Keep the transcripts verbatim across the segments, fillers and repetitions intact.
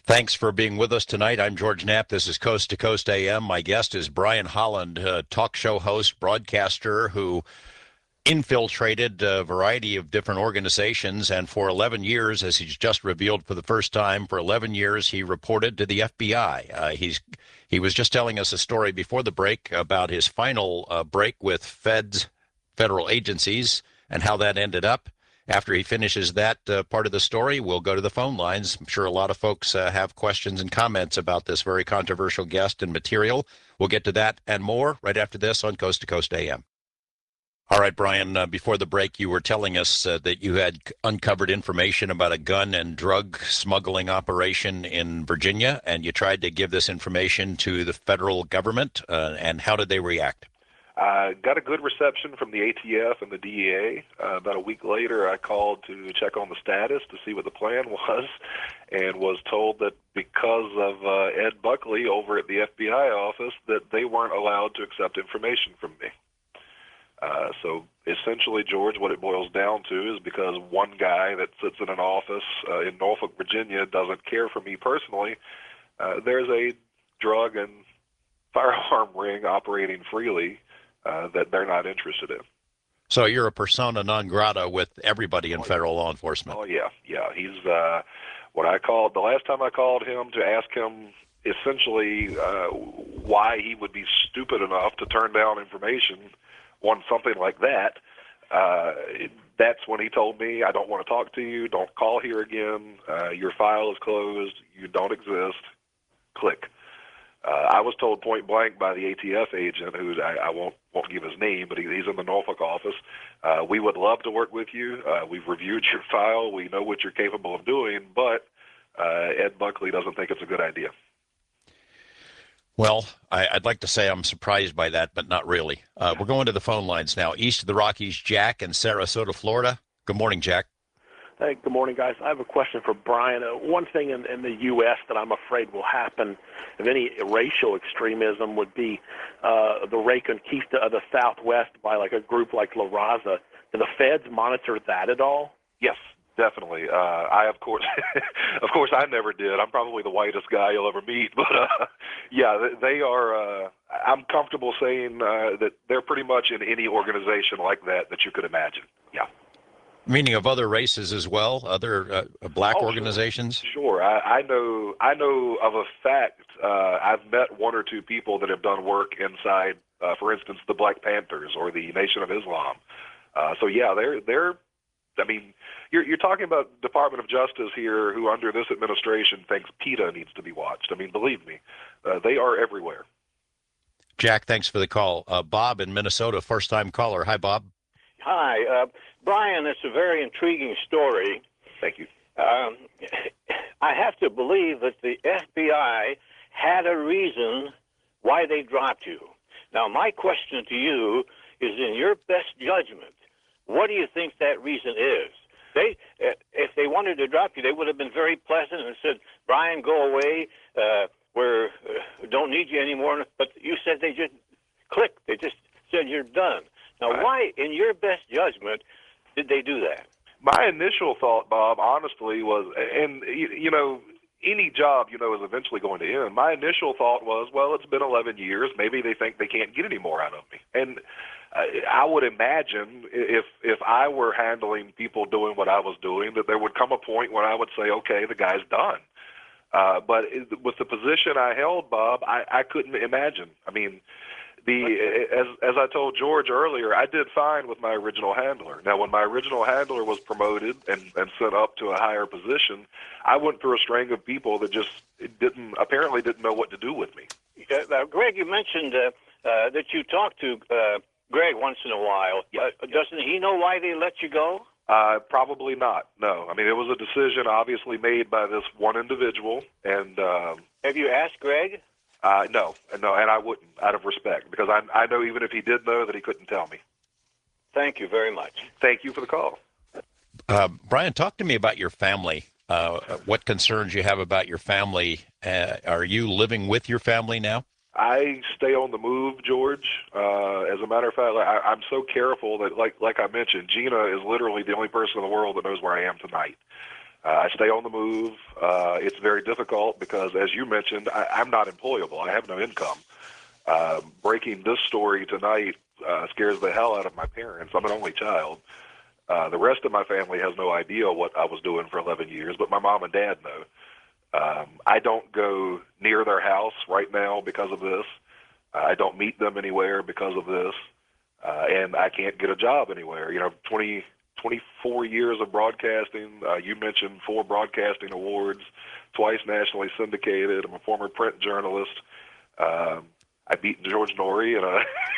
Thanks for being with us tonight. I'm George Knapp. This is Coast to Coast A M. My guest is Brian Holland, a talk show host, broadcaster who infiltrated a variety of different organizations. And for eleven years, as he's just revealed for the first time, for eleven years, he reported to the F B I. Uh, he's He was just telling us a story before the break about his final uh, break with feds, federal agencies, and how that ended up. After he finishes that uh, part of the story, we'll go to the phone lines. I'm sure a lot of folks uh, have questions and comments about this very controversial guest and material. We'll get to that and more right after this on Coast to Coast A M. All right, Brian, uh, before the break, you were telling us uh, that you had uncovered information about a gun and drug smuggling operation in Virginia, and you tried to give this information to the federal government. Uh, and how did they react? I got a good reception from the A T F and the D E A. Uh, about a week later, I called to check on the status to see what the plan was, and was told that because of uh, Ed Buckley over at the F B I office, that they weren't allowed to accept information from me. Uh, so essentially, George, what it boils down to is because one guy that sits in an office uh, in Norfolk, Virginia, doesn't care for me personally, uh, there's a drug and firearm ring operating freely uh, that they're not interested in. So you're a persona non grata with everybody in Oh, federal yeah. law enforcement. Oh, yeah, yeah. He's, uh, when I called, the last time I called him to ask him essentially uh, why he would be stupid enough to turn down information on something like that, uh, that's when he told me, I don't want to talk to you, don't call here again, uh, your file is closed, you don't exist, click. Uh, I was told point blank by the A T F agent, who I, I won't won't give his name, but he, he's in the Norfolk office. Uh, we would love to work with you. Uh, we've reviewed your file. We know what you're capable of doing, but uh, Ed Buckley doesn't think it's a good idea. Well, I, I'd like to say I'm surprised by that, but not really. Uh, we're going to the phone lines now. East of the Rockies, Jack in Sarasota, Florida. Good morning, Jack. Hey, good morning, guys. I have a question for Brian. Uh, one thing in, in the U S that I'm afraid will happen of any racial extremism would be uh, the Reconquista of the Southwest by like a group like La Raza. Do the feds monitor that at all? Yes, definitely. Uh, I, of course, of course, I never did. I'm probably the whitest guy you'll ever meet, but uh, yeah, they are. Uh, I'm comfortable saying uh, that they're pretty much in any organization like that that you could imagine. Yeah. Meaning of other races as well, other uh, black Oh, organizations? Sure. sure. I, I know. I know of a fact. Uh, I've met one or two people that have done work inside, uh, for instance, the Black Panthers or the Nation of Islam. Uh, so yeah, they're they're. I mean, you're you're talking about Department of Justice here, who under this administration thinks PETA needs to be watched. I mean, believe me, uh, they are everywhere. Jack, thanks for the call. Uh, Bob in Minnesota, first-time caller. Hi, Bob. Hi, uh, Brian. It's a very intriguing story. Thank you. Um, I have to believe that the F B I had a reason why they dropped you. Now, my question to you is, in your best judgment, what do you think that reason is? They, if they wanted to drop you, they would have been very pleasant and said, "Brian, go away. Uh, we're uh, don't need you anymore." But you said they just clicked. They just said you're done. Now, Right. why, in your best judgment, did they do that? My initial thought, Bob, honestly, was, and you, you know, any job, you know, is eventually going to end. My initial thought was, well, it's been eleven years. Maybe they think they can't get any more out of me. And uh, I would imagine if if I were handling people doing what I was doing, that there would come a point when I would say, okay, the guy's done. Uh, but it, with the position I held, Bob, I, I couldn't imagine. I mean, the as as I told George earlier, I did fine with my original handler. Now, when my original handler was promoted and, and sent up to a higher position, I went through a string of people that just didn't apparently didn't know what to do with me. Uh, now, Greg, you mentioned uh, uh, that you talk to uh, Greg once in a while. Yeah. Uh, doesn't he know why they let you go? Uh, probably not. No, I mean it was a decision obviously made by this one individual, and um, Have you asked Greg? uh, no, no, and I wouldn't out of respect because I I know even if he did know that he couldn't tell me. Thank you very much. Thank you for the call. Uh, Brian, talk to me about your family. Uh, what concerns you have about your family? Uh, are you living with your family now? I stay on the move, George. Uh, as a matter of fact, I, I'm so careful that, like like I mentioned, Gina is literally the only person in the world that knows where I am tonight. Uh, I stay on the move. Uh, it's very difficult because, as you mentioned, I, I'm not employable. I have no income. Uh, breaking this story tonight uh, scares the hell out of my parents. I'm an only child. Uh, the rest of my family has no idea what I was doing for eleven years, but my mom and dad know. Um, I don't go near their house right now because of this. Uh, I don't meet them anywhere because of this. Uh, and I can't get a job anywhere. You know, twenty, twenty-four years of broadcasting. Uh, you mentioned four broadcasting awards, twice nationally syndicated. I'm a former print journalist. Um, I beat George Norrie in a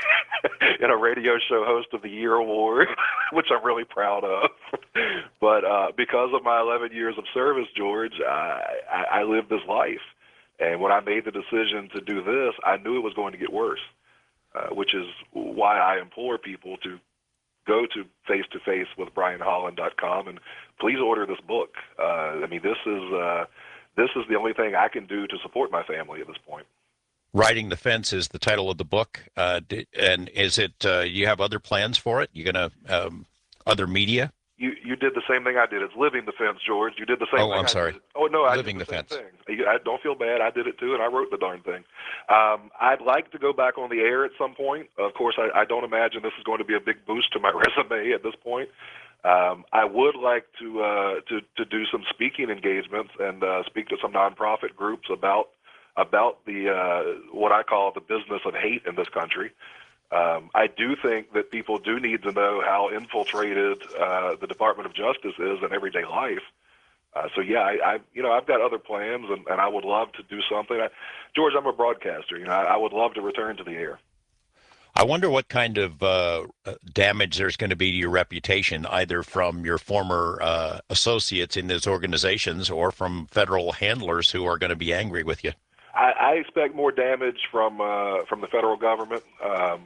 in a radio show host of the year award, which I'm really proud of. But uh, because of my eleven years of service, George, I, I, I lived this life. And when I made the decision to do this, I knew it was going to get worse, uh, which is why I implore people to go to face to face with brian holland dot com and please order this book. Uh, I mean, this is uh, this is the only thing I can do to support my family at this point. Riding the Fence is the title of the book. Uh, and is it, uh, you have other plans for it? You going to, um, other media? You you did the same thing I did. It's Living the Fence, George. You did the same oh, thing. I'm I sorry. Did. Oh, no, I Living did the, the same Fence. thing. I don't feel bad. I did it too, and I wrote the darn thing. Um, I'd like to go back on the air at some point. Of course, I, I don't imagine this is going to be a big boost to my resume at this point. Um, I would like to, uh, to to do some speaking engagements and uh, speak to some nonprofit groups about about the uh, what I call the business of hate in this country. Um, I do think that people do need to know how infiltrated uh, the Department of Justice is in everyday life. Uh, so yeah, I, I you know I've got other plans, and, and I would love to do something. I, George, I'm a broadcaster. You know, I, I would love to return to the air. I wonder what kind of uh, damage there's going to be to your reputation, either from your former uh, associates in those organizations or from federal handlers who are going to be angry with you. I, I expect more damage from uh, from the federal government. Um,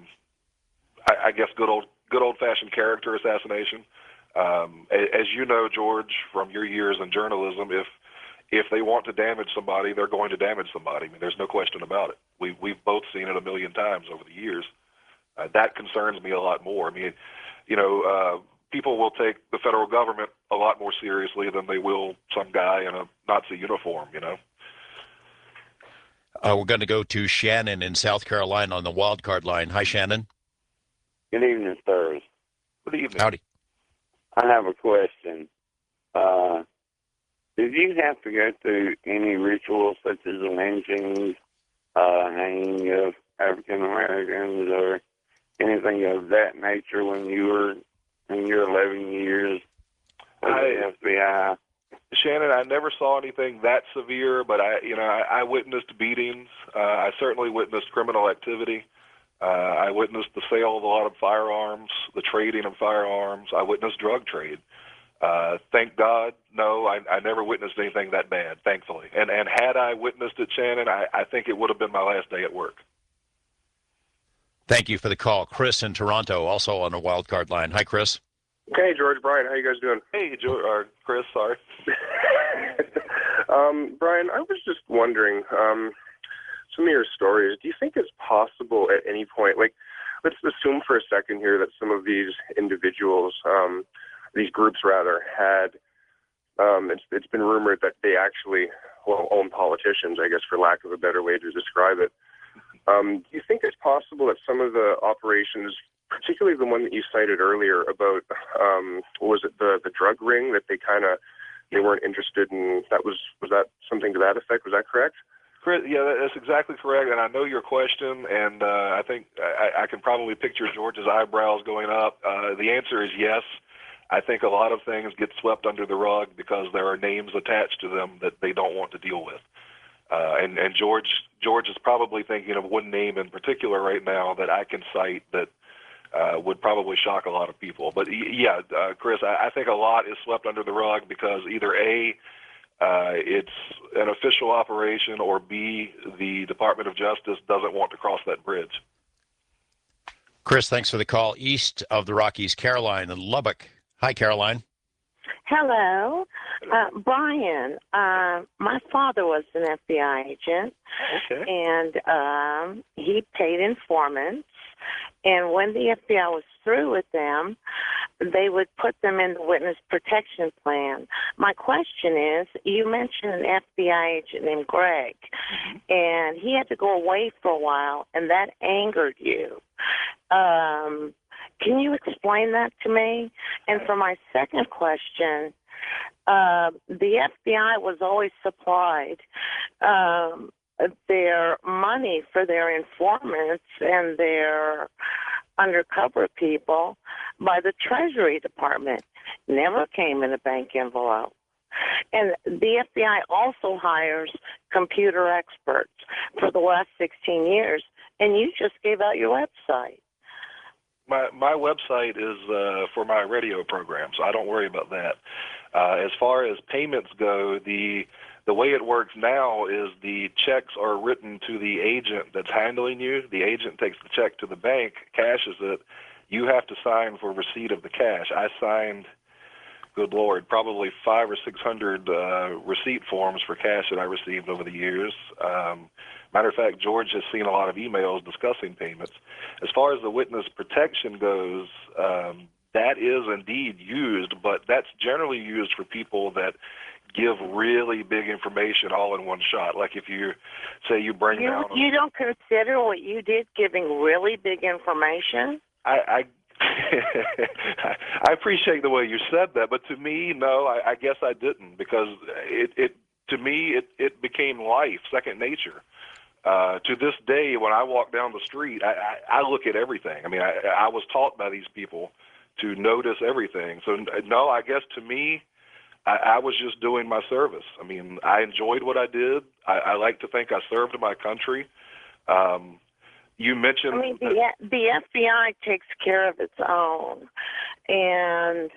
I, I guess good old good old fashioned character assassination. Um, as you know, George, from your years in journalism, if if they want to damage somebody, they're going to damage somebody. I mean, there's no question about it. We we've both seen it a million times over the years. Uh, that concerns me a lot more. I mean, you know, uh, people will take the federal government a lot more seriously than they will some guy in a Nazi uniform. You know. Uh, we're going to go to Shannon in South Carolina on the wild card line. Hi, Shannon. Good evening, sirs. Good evening. Howdy. I have a question. Uh, did you have to go through any rituals such as lynchings, uh, hanging of African Americans, or anything of that nature when you were in your eleven years with I, the F B I? Shannon, I never saw anything that severe, but I, you know, I, I witnessed beatings. Uh, I certainly witnessed criminal activity. Uh, I witnessed the sale of a lot of firearms, the trading of firearms. I witnessed drug trade. Uh, thank God, no, I, I never witnessed anything that bad, thankfully. And and had I witnessed it, Shannon, I, I think it would have been my last day at work. Thank you for the call. Chris in Toronto, also on a wild card line. Hi, Chris. Hey, George, Brian, how you guys doing? Hey, George, or Chris, sorry. um, Brian, I was just wondering, um, some of your stories, do you think it's possible at any point, like, let's assume for a second here that some of these individuals, um, these groups rather, had, um, it's, it's been rumored that they actually, well, own politicians, I guess, for lack of a better way to describe it. Um, do you think it's possible that some of the operations, particularly the one that you cited earlier about, um, what was it, the, the drug ring, that they kind of, they weren't interested in, that was, was that something to that effect? Was that correct? Chris, yeah, that's exactly correct, and I know your question, and uh, I think I, I can probably picture George's eyebrows going up. Uh, the answer is yes. I think a lot of things get swept under the rug because there are names attached to them that they don't want to deal with. Uh, and, and George George is probably thinking of one name in particular right now that I can cite that uh, would probably shock a lot of people. But yeah, uh, Chris, I, I think a lot is swept under the rug because either A, uh, it's an official operation, or B, the Department of Justice doesn't want to cross that bridge. Chris, thanks for the call. East of the Rockies, Caroline in Lubbock. Hi, Caroline. Hello. Uh, Brian, uh, my father was an F B I agent, Okay. and um, he paid informants, And when the F B I was through with them, they would put them in the witness protection plan. My question is, you mentioned an F B I agent named Greg, and he had to go away for a while, and that angered you. Um, can you explain that to me? And for my second question, uh, the F B I was always supplied um, their money for their informants and their undercover people by the Treasury Department. Never came in a bank envelope. And the F B I also hires computer experts for the last sixteen years, and you just gave out your website. My my website is uh, for my radio program, so I don't worry about that. Uh, as far as payments go, the the way it works now is the checks are written to the agent that's handling you. The agent takes the check to the bank, cashes it. You have to sign for receipt of the cash. I signed, good Lord, probably five or six hundred uh, receipt forms for cash that I received over the years. Um, matter of fact, George has seen a lot of emails discussing payments. As far as the witness protection goes, um, that is indeed used, but that's generally used for people that give really big information all in one shot. Like if you say you bring You, down... you don't consider what you did giving really big information? I, I, I appreciate the way you said that, but to me, no, I, I guess I didn't, because it, it to me, it, it became life, second nature. Uh, to this day, when I walk down the street, I, I, I look at everything. I mean, I, I was taught by these people to notice everything. So, no, I guess to me, I, I was just doing my service. I mean, I enjoyed what I did. I, I like to think I served my country. Um, you mentioned... I mean, the, the F B I takes care of its own. And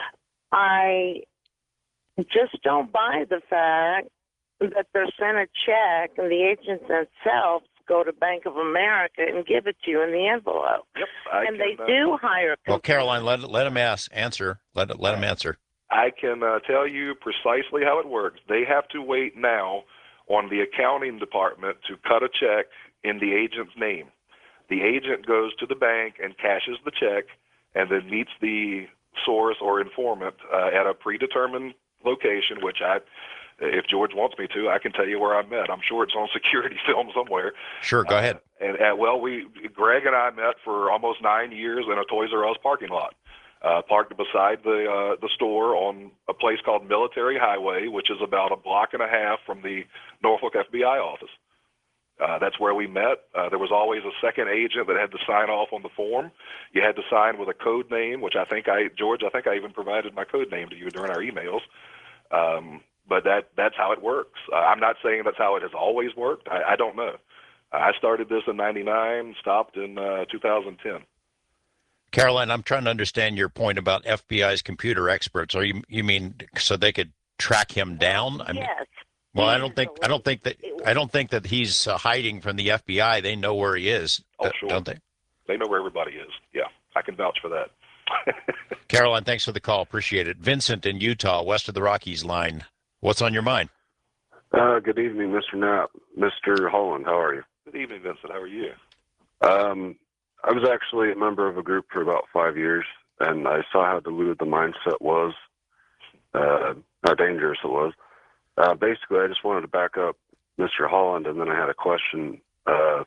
I just don't buy the fact that they're sent a check and the agents themselves go to Bank of America and give it to you in the envelope. Yep, I and can, they uh, do hire... Well, Caroline, let let him ask, answer. Let let him answer. I can uh, tell you precisely how it works. They have to wait now on the accounting department to cut a check in the agent's name. The agent goes to the bank and cashes the check and then meets the source or informant uh, at a predetermined location, which I, if George wants me to, I can tell you where I met. I'm sure it's on security film somewhere. Sure, go ahead. Uh, and, uh, well, we Greg and I met for almost nine years in a Toys R Us parking lot. Uh, parked beside the uh, the store on a place called Military Highway, which is about a block and a half from the Norfolk F B I office. Uh, that's where we met. Uh, there was always a second agent that had to sign off on the form. You had to sign with a code name, which I think I, George, I think I even provided my code name to you during our emails. Um, but that that's how it works. Uh, I'm not saying that's how it has always worked. I, I don't know. I started this in ninety-nine, stopped in uh, two thousand ten. Caroline, I'm trying to understand your point about F B I's computer experts. Are you you mean so they could track him down? I mean, Yes. well, I don't think I don't think that I don't think that he's uh, hiding from the F B I. They know where he is, Oh, sure. don't they? They know where everybody is. Yeah, I can vouch for that. Caroline, thanks for the call. Appreciate it. Vincent in Utah, west of the Rockies line. What's on your mind? Uh, good evening, Mister Knapp. Mister Holland, how are you? Good evening, Vincent. How are you? Um, I was actually a member of a group for about five years, and I saw how diluted the mindset was, uh, how dangerous it was. Uh, basically, I just wanted to back up Mister Holland, and then I had a question. Uh,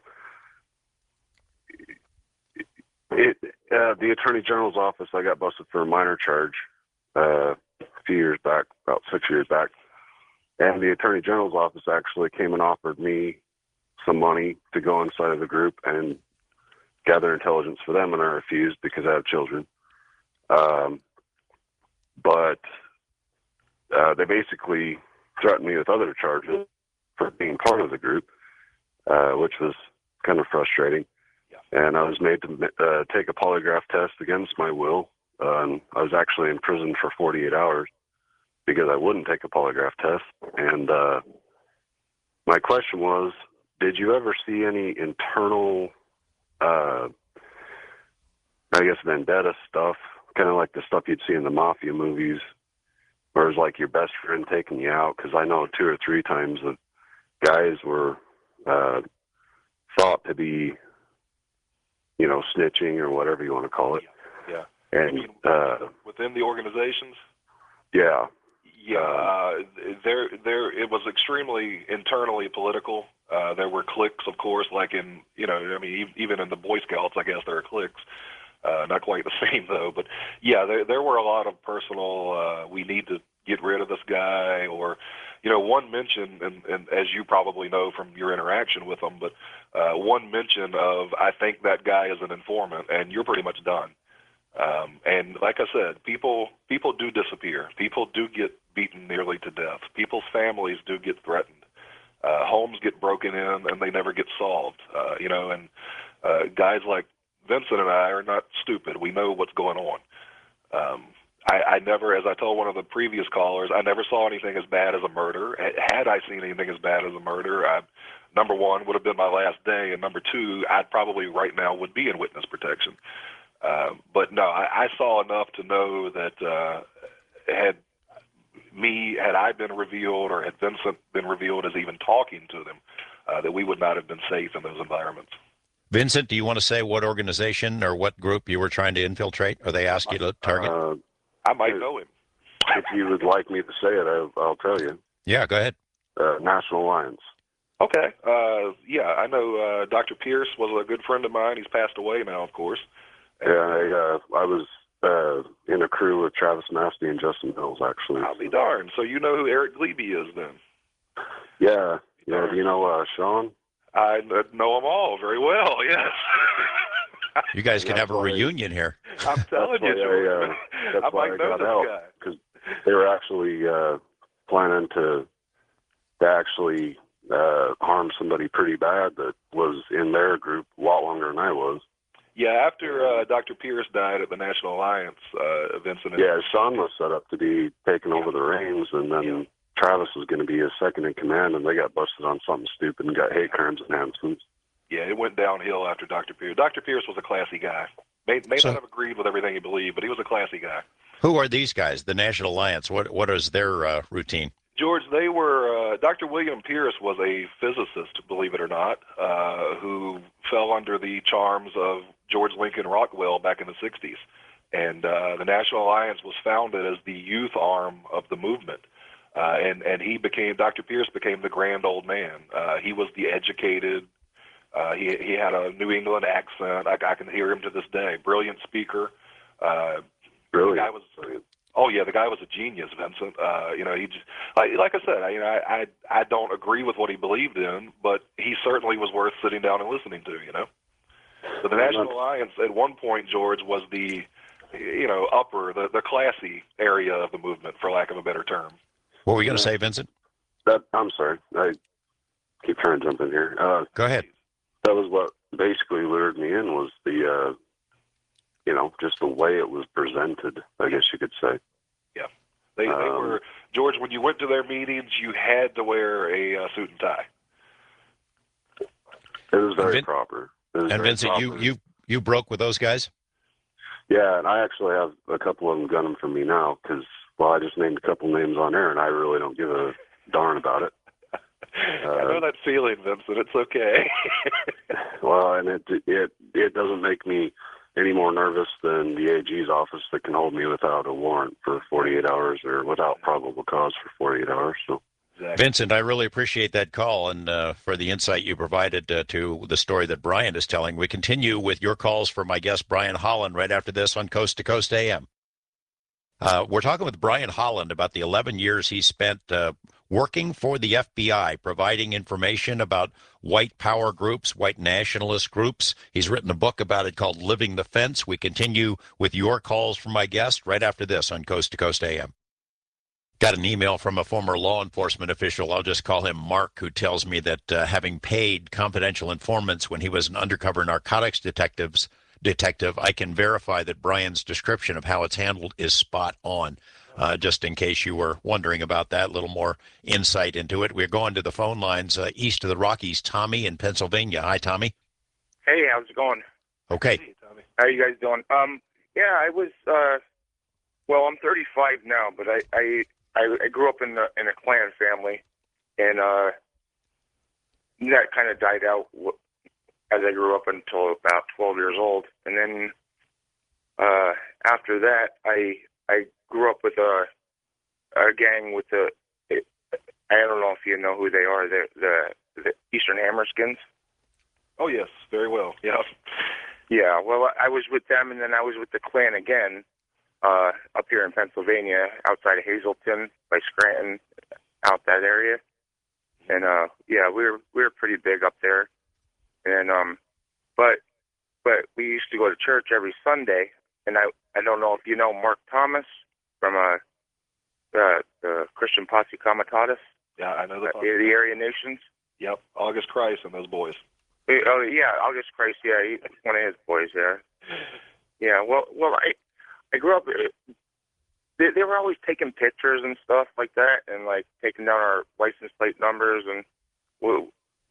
it, uh, the Attorney General's office, I got busted for a minor charge uh, a few years back, about six years back, and the Attorney General's office actually came and offered me some money to go inside of the group and gather intelligence for them, and I refused because I have children. Um, but uh, they basically threatened me with other charges for being part of the group, uh, which was kind of frustrating. Yeah. And I was made to uh, take a polygraph test against my will. Uh, and I was actually in prison for forty-eight hours because I wouldn't take a polygraph test. And uh, my question was, did you ever see any internal Uh, I guess vendetta stuff, kind of like the stuff you'd see in the mafia movies, where it's like your best friend taking you out? Because I know two or three times that guys were uh, thought to be you know, snitching or whatever you want to call it. Yeah. And You mean uh, within the organizations? yeah, Yeah, uh, there, there. It was extremely internally political. Uh, there were cliques, of course, like in, you know, I mean, e- even in the Boy Scouts, I guess there are cliques. Uh, not quite the same though, but yeah, there, there were a lot of personal. Uh, we need to get rid of this guy, or, you know, one mention, and, and as you probably know from your interaction with them, but uh, one mention of, I think that guy is an informant, and you're pretty much done. Um, and like I said, people people do disappear. People do get beaten nearly to death. People's families do get threatened. Uh, homes get broken in, and they never get solved. Uh, you know, and uh, guys like Vincent and I are not stupid. We know what's going on. Um, I, I never, as I told one of the previous callers, I never saw anything as bad as a murder. Had I seen anything as bad as a murder, I, number one, would have been my last day, and number two, I'd probably right now would be in witness protection. Uh, but no, I, I saw enough to know that uh, had me, had I been revealed, or had Vincent been revealed as even talking to them, uh, that we would not have been safe in those environments. Vincent, do you want to say what organization or what group you were trying to infiltrate, or they asked you to target? Uh, I might know him. if you would like me to say it, I, I'll tell you. Yeah, go ahead. Uh, National Alliance. Okay. Uh, yeah, I know uh, Doctor Pierce was a good friend of mine. He's passed away now, of course. Yeah, I, uh, I was uh, in a crew with Travis Masty and Justin Mills, actually. I'll be darned. So you know who Eric Glebe is then? Yeah, yeah. Do you know uh, Sean? I know them all very well, yes. You guys can That's have a why- reunion here. I'm telling you, why I, George. uh, That's I why I might know got this out, guy. because they were actually uh, planning to, to actually uh, harm somebody pretty bad that was in their group a lot longer than I was. Yeah, after uh, Doctor Pierce died at the National Alliance, uh, Vincent. Yeah, Sean was set up to be taking over the reins, and then Yeah. Travis was going to be his second in command, and they got busted on something stupid and got hate crimes enhancements. Yeah, it went downhill after Doctor Pierce. Doctor Pierce was a classy guy. May, may So- not have agreed with everything he believed, but he was a classy guy. Who are these guys, the National Alliance? What What is their uh, routine? George, they were, uh, Doctor William Pierce was a physicist, believe it or not, uh, who fell under the charms of George Lincoln Rockwell back in the sixties. And uh, the National Alliance was founded as the youth arm of the movement. Uh, and, and he became, Doctor Pierce became the grand old man. Uh, he was the educated, uh, he, he had a New England accent. I, I can hear him to this day. Brilliant speaker. Uh, Really? the guy was, oh yeah, the guy was a genius, Vincent. Uh, you know, he just, like, like I said, I, you know, I, I I don't agree with what he believed in, but he certainly was worth sitting down and listening to. You know, but the National Alliance at one point, George, was the, you know, upper, the the classy area of the movement, for lack of a better term. What were you going to say, Vincent? That I'm sorry, I keep trying to jump in here. Uh, Go ahead. that was what basically lured me in, was the, uh, you know, just the way it was presented, I guess you could say. Yeah, they they Um, were, George. When you went to their meetings, you had to wear a uh, suit and tie. It was very Vin- proper. It was And very Vincent, you proper. you you broke with those guys? Yeah, and I actually have a couple of them gunning for me now because, well, I just named a couple names on air, and I really don't give a darn about it. I know that feeling, Vincent. It's okay. Well, and it it it doesn't make me any more nervous than the A G's office that can hold me without a warrant for forty-eight hours or without probable cause for forty-eight hours. So, Exactly. Vincent, I really appreciate that call and uh, for the insight you provided uh, to the story that Brian is telling. We continue with your calls for my guest, Brian Holland, right after this on Coast to Coast A M. Uh, we're talking with Brian Holland about the eleven years he spent uh, working for the F B I, providing information about white power groups, white nationalist groups. He's written a book about it called Living the Fence. We continue with your calls from my guest right after this on Coast to Coast A M. Got an email from a former law enforcement official, I'll just call him Mark, who tells me that uh, having paid confidential informants when he was an undercover narcotics detectives, detective, I can verify that Brian's description of how it's handled is spot on. Uh, just in case you were wondering about that, a little more insight into it. We're going to the phone lines uh, east of the Rockies. Tommy in Pennsylvania. Hi, Tommy. Hey, how's it going? Okay. Hey, Tommy. How you guys doing? Um, yeah, I was. Uh, well, I'm thirty-five now, but I I, I, I grew up in the in a Klan family, and uh, that kind of died out w- as I grew up until about twelve years old, and then uh, after that, I I grew up with a a gang with the. I don't know if you know who they are. The the, the Eastern Hammerskins. Oh yes, very well. Yeah. Yeah. Well, I was with them, and then I was with the Klan again, uh, up here in Pennsylvania, outside of Hazleton by Scranton, out that area. And uh, yeah, we were we were pretty big up there. And um, but but we used to go to church every Sunday. And I I don't know if you know Mark Thomas from uh, the the Christian Posse Comitatus. Yeah, I know the uh, the Aryan Nations. Yep, August Christ and those boys. Oh yeah, August Christ. Yeah, he, one of his boys. Yeah, yeah. Well, well, I I grew up. They, they were always taking pictures and stuff like that, and like taking down our license plate numbers. And well,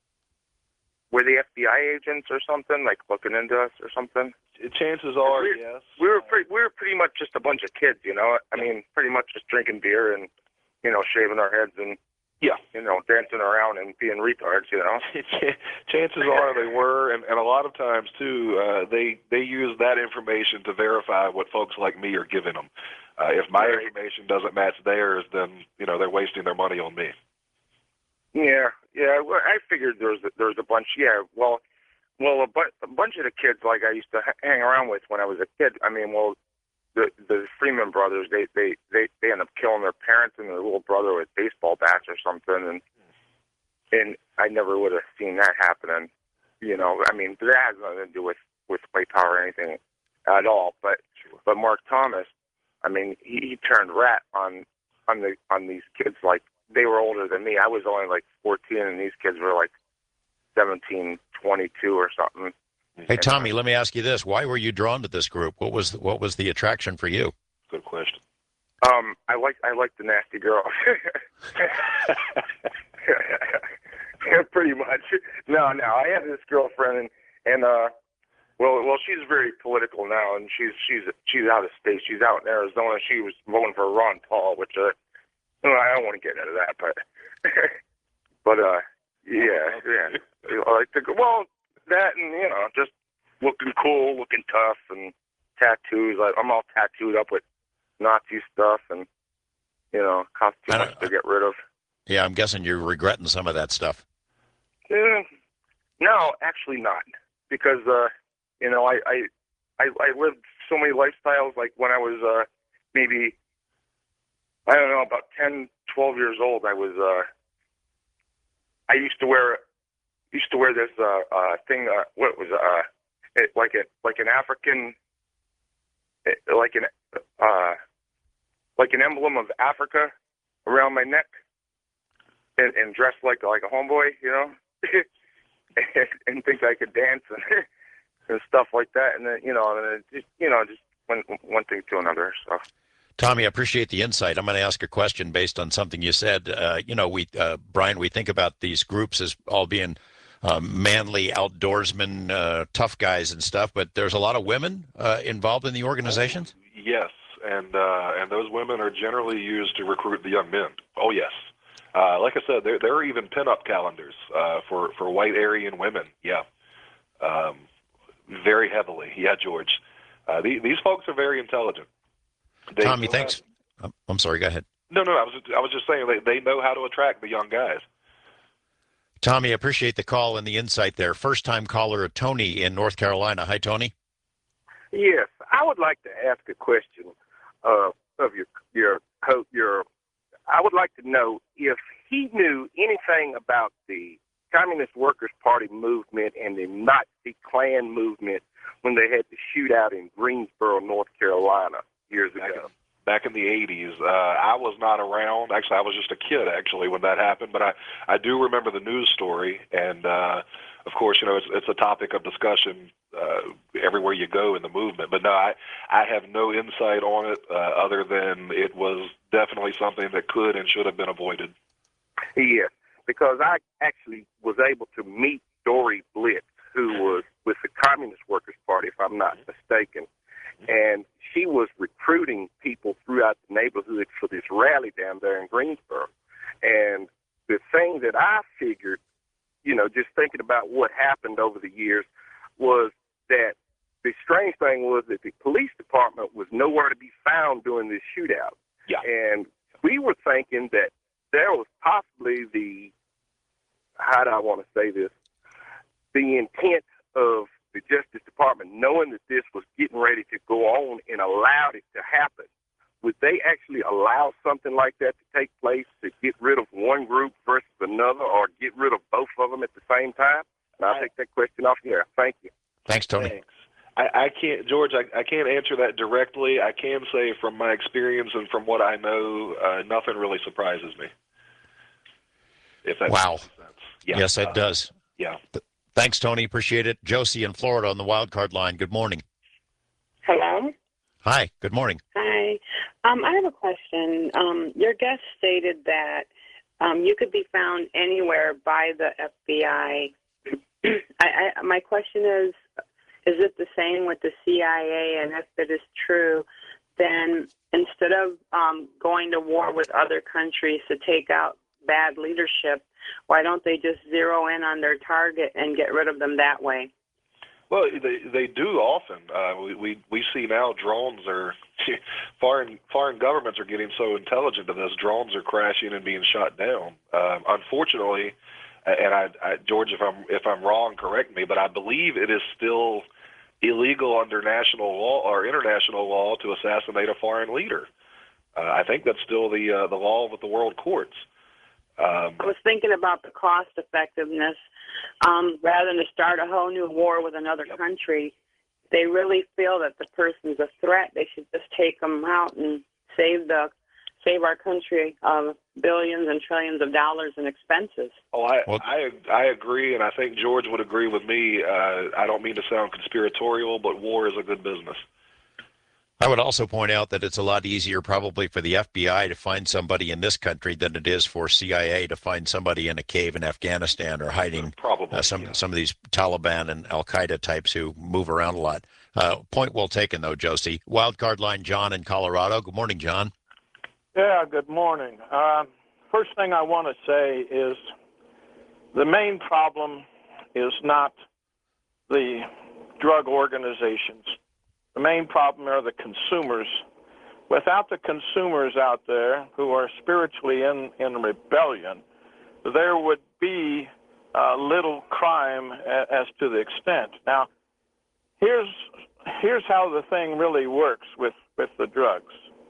were they F B I agents or something, like looking into us or something? Chances are, we, yes. We were pretty. We were pretty much just a bunch of kids, you know. I mean, pretty much just drinking beer and you know, shaving our heads and. Yeah, you know, dancing around and being retards, you know. Chances are they were, and, and a lot of times too, uh, they they use that information to verify what folks like me are giving them. Uh, if my right. information doesn't match theirs, then you know they're wasting their money on me. Yeah, yeah. Well, I figured there's a, there's a bunch. Yeah, well, well, a, bu- a bunch of the kids like I used to ha- hang around with when I was a kid. I mean, well. The the Freeman brothers, they, they, they, they end up killing their parents and their little brother with baseball bats or something, and and I never would have seen that happening. You know, I mean, that has nothing to do with, with white power or anything at all. But but Mark Thomas, I mean, he, he turned rat on on the on these kids. Like they were older than me. I was only like fourteen, and these kids were like seventeen, twenty-two or something. Hey, Tommy, let me ask you this. Why were you drawn to this group? What was what was the attraction for you? Good question. Um, I like I like the nasty girls. Pretty much. No, no. I had this girlfriend, and, and uh, well, well, she's very political now, and she's she's she's out of state. She's out in Arizona. She was voting for Ron Paul, which uh, well, I don't want to get into that, but but uh, yeah, yeah. I like the well. That and, you know, just looking cool, looking tough, and tattoos. Like, I'm all tattooed up with Nazi stuff and, you know, cost too much to get rid of. Yeah, I'm guessing you're regretting some of that stuff. Mm, no, actually not. Because, uh, you know, I, I, I, I lived so many lifestyles. Like, when I was uh, maybe, I don't know, about ten, twelve years old, I was, uh, I used to wear used to wear this uh, uh, thing. Uh, what was uh, it, like a like an African, like an uh, like an emblem of Africa around my neck, and, and dressed like like a homeboy, you know, and, and think I could dance and, and stuff like that. And then you know, and then just you know, just one one thing to another. So. Tommy, I appreciate the insight. I'm going to ask a question based on something you said. Uh, you know, we uh, Brian, we think about these groups as all being Um, manly outdoorsmen, uh, tough guys and stuff, but there's a lot of women uh, involved in the organizations? Yes, and uh, and those women are generally used to recruit the young men. Oh, yes. Uh, like I said, there, there are even pinup calendars uh, for, for white Aryan women, yeah. Um, very heavily, yeah, George. Uh, the, these folks are very intelligent. They Tommy, thanks. How, I'm sorry, go ahead. No, no, I was, I was just saying they, they know how to attract the young guys. Tommy, I appreciate the call and the insight there. First-time caller, Tony in North Carolina. Hi, Tony. Yes, I would like to ask a question uh, of your your your. I would like to know if he knew anything about the Communist Workers' Party movement and the Nazi Klan movement when they had the shootout in Greensboro, North Carolina, years back ago. In, back in the eighties, uh, I was not around. Actually, I was just a kid, actually, when that happened. But I, I do remember the news story. And, uh, of course, you know, it's, it's a topic of discussion uh, everywhere you go in the movement. But, no, I, I have no insight on it uh, other than it was definitely something that could and should have been avoided. Yes, because I actually was able to meet Dory Blitz, who was with the Communist Workers' Party, if I'm not mistaken. And she was recruiting people throughout the neighborhood for this rally down there in Greensboro. And the thing that I figured, you know, just thinking about what happened over the years, was that the strange thing was that the police department was nowhere to be found during this shootout. Yeah. And we were thinking that there was possibly the, how do I want to say this, the intent of the Justice Department, knowing that this was getting ready to go on and allowed it to happen. Would they actually allow something like that to take place to get rid of one group versus another, or get rid of both of them at the same time? And I'll take that question off here. Thank you. Thanks, Tony. Thanks. I, I can't, George, I, I can't answer that directly. I can say from my experience and from what I know, uh, nothing really surprises me. If that Wow. makes sense. Yeah. Yes, it uh, does. Yeah. Thanks, Tony. Appreciate it. Josie in Florida on the wild card line. Good morning. Hello. Hi. Good morning. Hi. Um, I have a question. Um, your guest stated that um, you could be found anywhere by the F B I. I, I. My question is, is it the same with the C I A? And if it is true, then instead of um, going to war with other countries to take out bad leadership, why don't they just zero in on their target and get rid of them that way? Well, they they do often. Uh, we, we we see now drones are foreign foreign governments are getting so intelligent that those drones are crashing and being shot down. Um, unfortunately, and I, I George, if I'm if I'm wrong, correct me, but I believe it is still illegal under national law or international law to assassinate a foreign leader. Uh, I think that's still the uh, the law with the world courts. Um, I was thinking about the cost effectiveness. Um, rather than to start a whole new war with another Yep. country, they really feel that the person's a threat. They should just take them out and save the save our country of billions and trillions of dollars in expenses. Oh, I, Well- I I agree, and I think George would agree with me. Uh, I don't mean to sound conspiratorial, but war is a good business. I would also point out that it's a lot easier probably for the F B I to find somebody in this country than it is for C I A to find somebody in a cave in Afghanistan or hiding Probably uh, some yeah. some of these Taliban and Al Qaeda types who move around a lot. Uh, point well taken, though, Josie. Wild card line, John in Colorado. Good morning, John. Yeah, good morning. Uh, first thing I want to say is the main problem is not the drug organizations. The main problem are the consumers. Without the consumers out there who are spiritually in, in rebellion, there would be uh, little crime a, as to the extent. Now, here's here's how the thing really works with, with the drugs.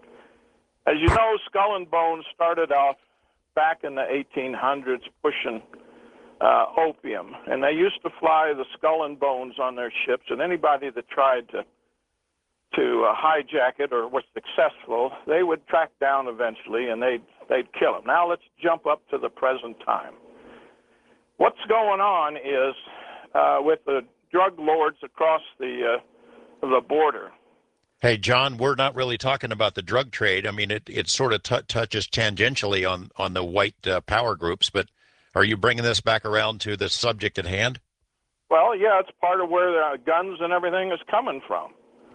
As you know, Skull and Bones started off back in the eighteen hundreds pushing uh, opium, and they used to fly the Skull and Bones on their ships, and anybody that tried to to uh, hijack it or was successful, they would track down eventually, and they'd, they'd kill them. Now let's jump up to the present time. What's going on is uh, with the drug lords across the uh, the border. Hey, John, we're not really talking about the drug trade. I mean, it, it sort of t- touches tangentially on, on the white uh, power groups, but are you bringing this back around to the subject at hand? Well, yeah, it's part of where the guns and everything is coming from.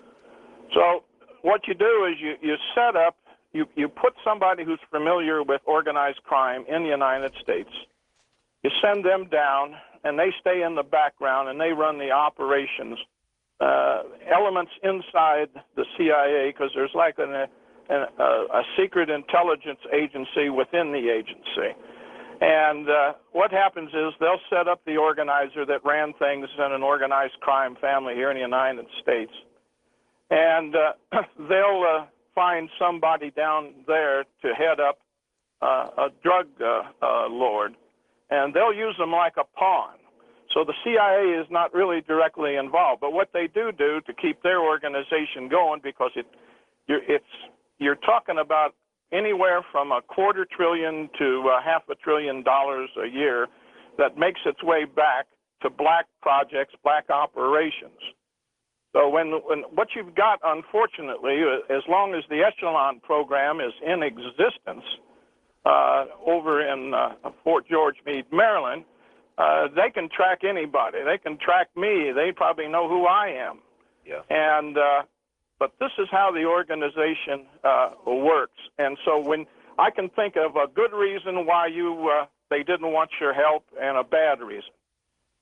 So what you do is you, you set up, you, you put somebody who's familiar with organized crime in the United States. You send them down, and they stay in the background, and they run the operations, uh, elements inside the C I A, because there's like an, a, a, a secret intelligence agency within the agency. And uh, what happens is they'll set up the organizer that ran things in an organized crime family here in the United States. And uh, they'll uh, find somebody down there to head up uh, a drug uh, uh, lord, and they'll use them like a pawn. So the C I A is not really directly involved, but what they do do to keep their organization going, because it, you're, it's, you're talking about anywhere from a quarter trillion to uh, half a trillion dollars a year that makes its way back to black projects, black operations. So when, when what you've got, unfortunately, as long as the Echelon program is in existence uh, over in uh, Fort George Meade, Maryland, uh, they can track anybody. They can track me. They probably know who I am. Yeah. And uh, but this is how the organization uh, works. And so when I can think of a good reason why you uh, they didn't want your help and a bad reason.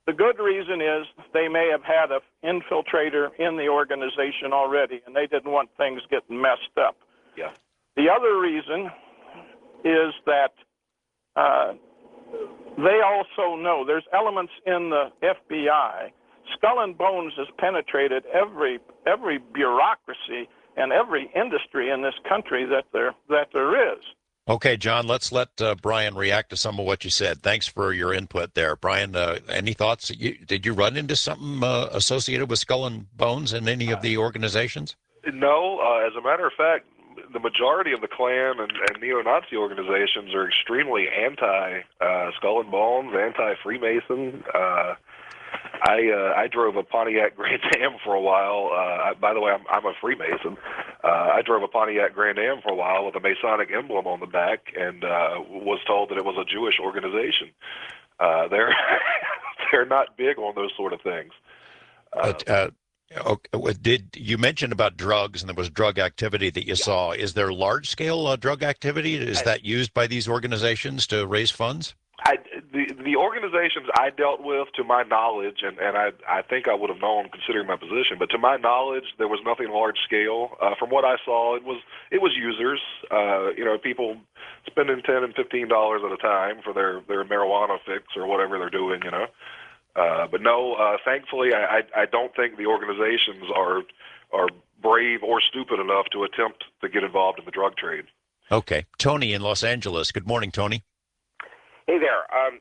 the good reason is they may have had an infiltrator in the organization already, and they didn't want things getting messed up. Yeah. The other reason is that uh, they also know there's elements in the F B I. Skull and Bones has penetrated every every bureaucracy and every industry in this country that there that there is. Okay, John, let's let uh, Brian react to some of what you said. Thanks for your input there. Brian, uh, any thoughts? You, did you run into something uh, associated with Skull and Bones in any of the organizations? No, uh, as a matter of fact, the majority of the Klan and, and neo-Nazi organizations are extremely anti-Skull uh, and Bones, anti-Freemason. Uh, I uh, I drove a Pontiac Grand Am for a while. Uh, I, by the way, I'm, I'm a Freemason. Uh, I drove a Pontiac Grand Am for a while with a Masonic emblem on the back, and uh, was told that it was a Jewish organization. Uh, they're they're not big on those sort of things. Uh, uh, uh, okay, did you mention about drugs, and there was drug activity that you yeah. saw? Is there large-scale uh, drug activity? Is I, that used by these organizations to raise funds? I, the the organizations I dealt with, to my knowledge, and, and I I think I would have known considering my position, but to my knowledge, there was nothing large scale. Uh, from what I saw, it was it was users, uh, you know, people spending ten and fifteen dollars at a time for their, their marijuana fix or whatever they're doing, you know. Uh, but no, uh, thankfully, I, I I don't think the organizations are are brave or stupid enough to attempt to get involved in the drug trade. Okay, Tony in Los Angeles. Good morning, Tony. Hey there. Um,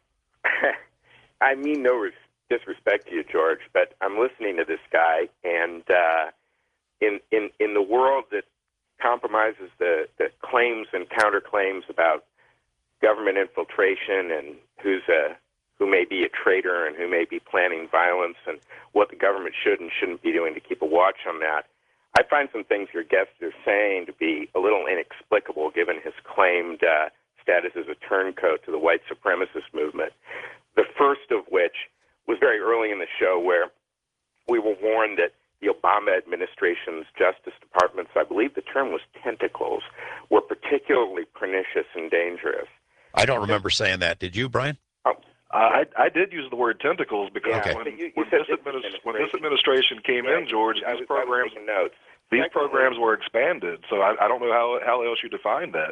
I mean no res- disrespect to you, George, but I'm listening to this guy, and uh, in in in the world that compromises the, the claims and counterclaims about government infiltration and who's a who may be a traitor and who may be planning violence and what the government should and shouldn't be doing to keep a watch on that, I find some things your guests are saying to be a little inexplicable given his claimed uh, status as a turncoat to the white supremacist movement. The first of which was very early in the show, where we were warned that the Obama administration's Justice Department's, I believe the term was tentacles, were particularly pernicious and dangerous. I don't remember saying that. Did you, Brian? Oh. Uh, I, I did use the word tentacles because okay. when, you, you when, this administ- when this administration came yeah, in, George, I these was, programs I was notes. these Secondly, programs were expanded. So I, I don't know how how else you define that.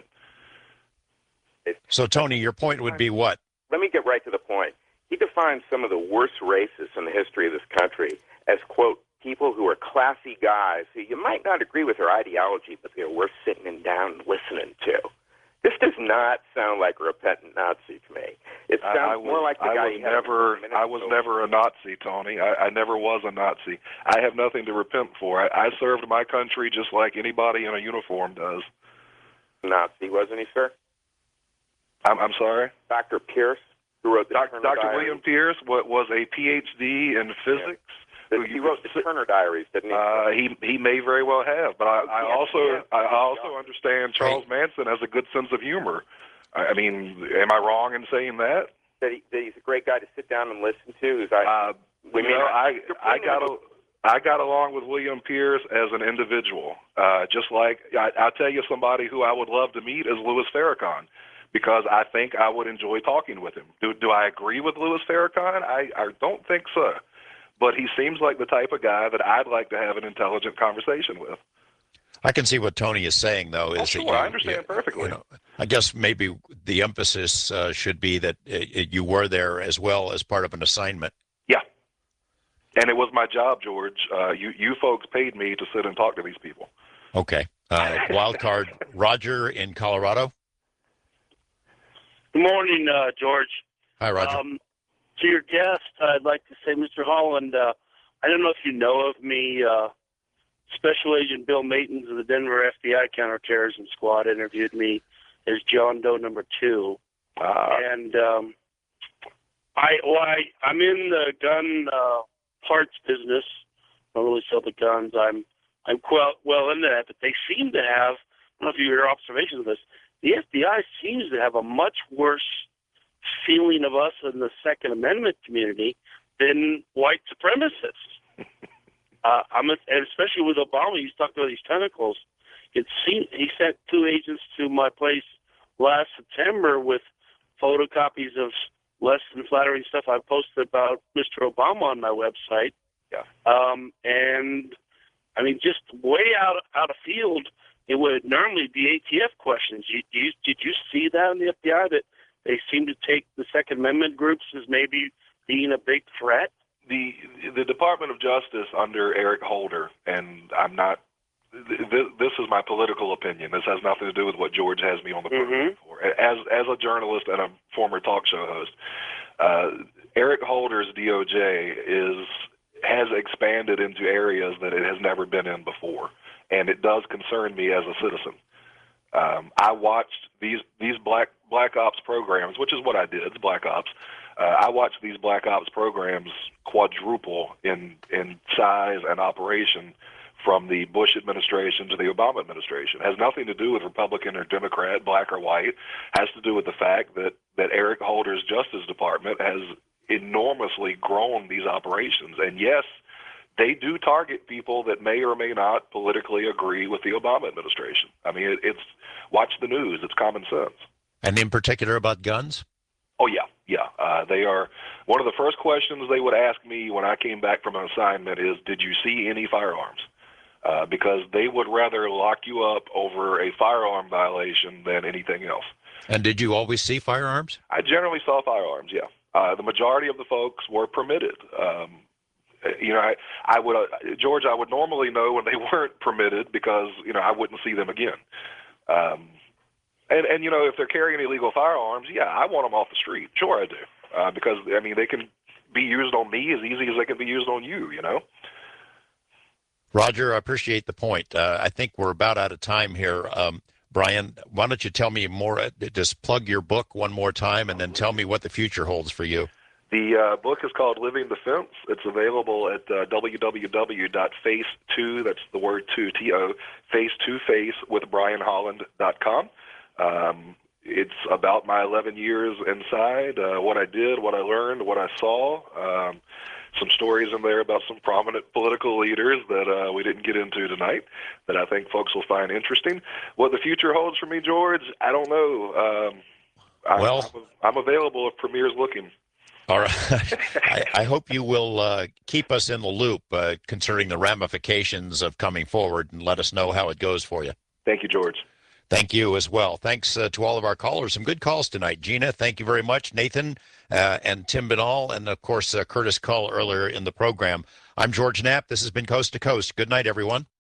So, Tony, your point would be what? Let me get right to the point. He defines some of the worst racists in the history of this country as, quote, people who are classy guys who you might not agree with their ideology, but they're worth sitting down and listening to. This does not sound like a repentant Nazi to me. It sounds I, I was, more like the I guy was never. I was never a Nazi, Tony. I, I never was a Nazi. I have nothing to repent for. I, I served my country just like anybody in a uniform does. Nazi, wasn't he, sir? I'm, I'm sorry? Doctor Pierce, who wrote the Doctor Turner Diaries. William Pierce was a P H D in physics. Yeah. He wrote the Turner Diaries, didn't he? Uh, he he may very well have, but I, I also I also understand Charles Manson has a good sense of humor. I, I mean, am I wrong in saying that? That, he, that he's a great guy to sit down and listen to. Is I, uh, we you know, I I got a. I got along with William Pierce as an individual, uh, just like I, I'll tell you somebody who I would love to meet is Louis Farrakhan, because I think I would enjoy talking with him. Do, do I agree with Louis Farrakhan? I, I don't think so, but he seems like the type of guy that I'd like to have an intelligent conversation with. I can see what Tony is saying, though. Is oh, sure, that you, I understand you, perfectly. You know, I guess maybe the emphasis uh, should be that uh, you were there as well as part of an assignment. Yeah. And it was my job, George. Uh, you you folks paid me to sit and talk to these people. Okay. Uh, wild card, Roger in Colorado. Good morning, uh, George. Hi, Roger. Um, to your guest, I'd like to say, Mister Holland, uh, I don't know if you know of me. Uh, Special Agent Bill Matons of the Denver F B I Counterterrorism Squad interviewed me as John Doe number two. Uh, and um, I, well, I, I'm in the gun uh, parts business. I don't really sell the guns. I'm I'm well, well into that, but they seem to have, I don't know if you your observations of this, the F B I seems to have a much worse feeling of us in the Second Amendment community than white supremacists. uh, I'm a, and especially with Obama, he's talked about these tentacles. It seemed he sent two agents to my place last September with photocopies of less than flattering stuff I've posted about Mister Obama on my website. Yeah. Um, and I mean, just way out out of field, it would normally be A T F questions. You, you, did you see that in the F B I, that they seem to take the Second Amendment groups as maybe being a big threat? The the Department of Justice under Eric Holder, and I'm not. This, this is my political opinion. This has nothing to do with what George has me on the program mm-hmm. for. As as a journalist and a former talk show host, uh, Eric Holder's D O J is has expanded into areas that it has never been in before, and it does concern me as a citizen. Um, I watched these these black black ops programs, which is what I did, black ops. Uh, I watched these black ops programs quadruple in in size and operation from the Bush administration to the Obama administration. It has nothing to do with Republican or Democrat, black or white. It has to do with the fact that, that Eric Holder's Justice Department has enormously grown these operations. And yes, they do target people that may or may not politically agree with the Obama administration. I mean, it, it's watch the news. It's common sense. And in particular about guns? Oh, yeah, yeah. Uh, they are one of the first questions they would ask me when I came back from an assignment is, did you see any firearms? Uh, because they would rather lock you up over a firearm violation than anything else. And did you always see firearms? I generally saw firearms, yeah. Uh, the majority of the folks were permitted. Um, you know, I, I would, uh, George, I would normally know when they weren't permitted because, you know, I wouldn't see them again. Um, and, and, you know, if they're carrying illegal firearms, yeah, I want them off the street. Sure I do. Uh, because, I mean, they can be used on me as easy as they can be used on you, you know? Roger, I appreciate the point. Uh, I think we're about out of time here. Um, Brian, why don't you tell me more, uh, just plug your book one more time and then tell me what the future holds for you. The uh, book is called Living Defense. It's available at uh, w w w dot face two, that's the word two, T O, face two face with brian holland dot com. Um, it's about my eleven years inside, uh, what I did, what I learned, what I saw. Um, some stories in there about some prominent political leaders that uh, we didn't get into tonight that I think folks will find interesting. What the future holds for me, George, I don't know. Um, I'm, well, I'm, I'm available if Premier's looking. All right. I, I hope you will uh, keep us in the loop uh, concerning the ramifications of coming forward and let us know how it goes for you. Thank you, George. Thank you as well. Thanks uh, to all of our callers. Some good calls tonight. Gina, thank you very much. Nathan uh, and Tim Binnall, and of course, uh, Curtis Cull earlier in the program. I'm George Knapp. This has been Coast to Coast. Good night, everyone.